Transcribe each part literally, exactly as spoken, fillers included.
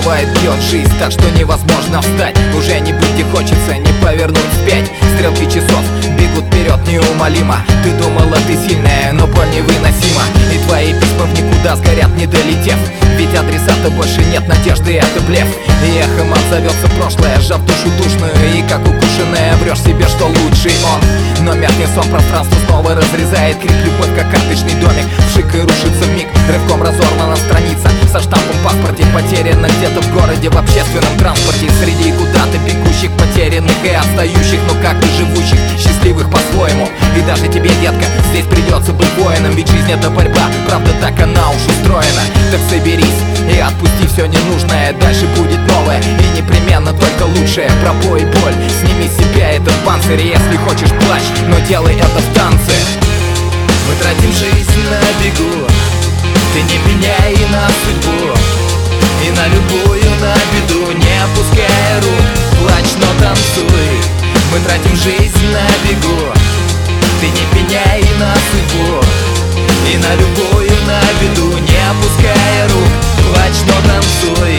бывает, бьет жизнь так, что невозможно встать. Уже не быть где хочется, не повернуть вспять. Стрелки часов бегут вперед неумолимо. Ты думала, ты сильная, но боль невыносима. И твои письма в никуда сгорят, не долетев. Ведь адресата больше нет, надежды это блеф. И эхом отзовется прошлое, сжав душу душную. И как укушенная врешь себе, что лучший он. Но меркнет сон, пространство снова разрезает крик. Любовь как карточный домик, вшик и рушится вмиг. Рывком разорвана страница со штампом в паспорте. Потеряна где-то в городе, в общественном транспорте. Среди куда-то бегущих, потерянных и отстающих, но как и живущих, счастливых по-своему. И даже тебе, детка, здесь придется быть воином. Ведь жизнь это борьба, правда так она уж устроена. Так соберись и отпусти все ненужное. Дальше будет новое и непременно только лучшее. Пробой и боль, сними с себя этот панцирь. Если хочешь, плачь, но делай это в танце. Мы тратим жизнь на бегу, ты не пеняй на судьбу. И на любую, на беду, не опускай рук. Плачь, но танцуй. Мы тратим жизнь на бегу, ты не пеняй на судьбу. И на любую, на беду, не опускай рук. Плачь, но танцуй.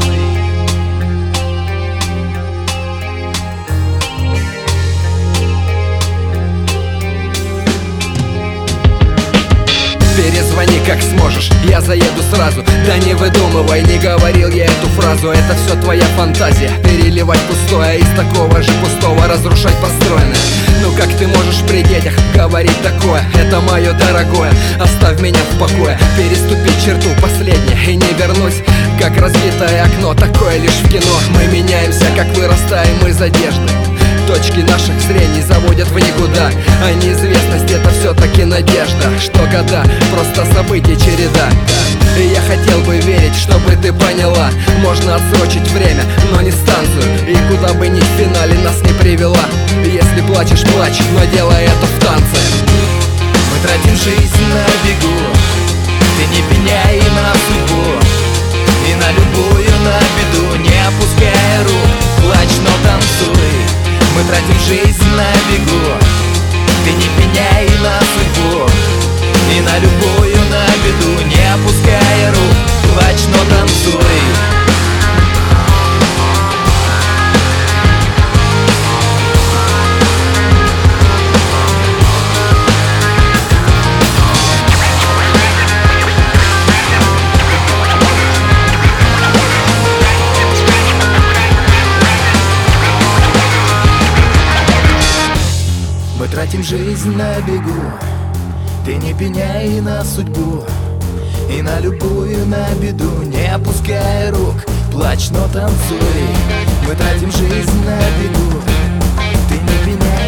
Перезвони как сможешь, я заеду сразу. Да не выдумывай, не говорил я эту фразу. Это все твоя фантазия, переливать пустое из такого же пустого, разрушать построенное. Ну как ты можешь при детях говорить такое? Это мое дорогое, оставь меня в покое. Переступить черту последнее и не вернусь, как разбитое окно, такое лишь в кино. Мы меняемся, как вырастаем из одежды. Точки наших зрений заводят в никуда, а неизвестность это все-таки надежда. Что года, просто событий череда. И я хотел бы верить, чтобы ты поняла. Можно отсрочить время, но не станцию. И куда бы ни в финале нас не привела. Если плачешь, плачь, но делай это в танце. Мы тратим жизнь на бегу, ты не пеняй на судьбу. И на любую, на беду, не опускай рук. Плачь, но танцуй. Мы тратим жизнь на бегу, ты не пеняй на судьбу. И на любую, на беду, не опускай рук. Плачь, но танцуй. Мы тратим жизнь на бегу, ты не пеняй на судьбу. И на любую, на беду, не опускай рук. Плачь, но танцуй. Мы тратим жизнь на бегу, ты не пеняй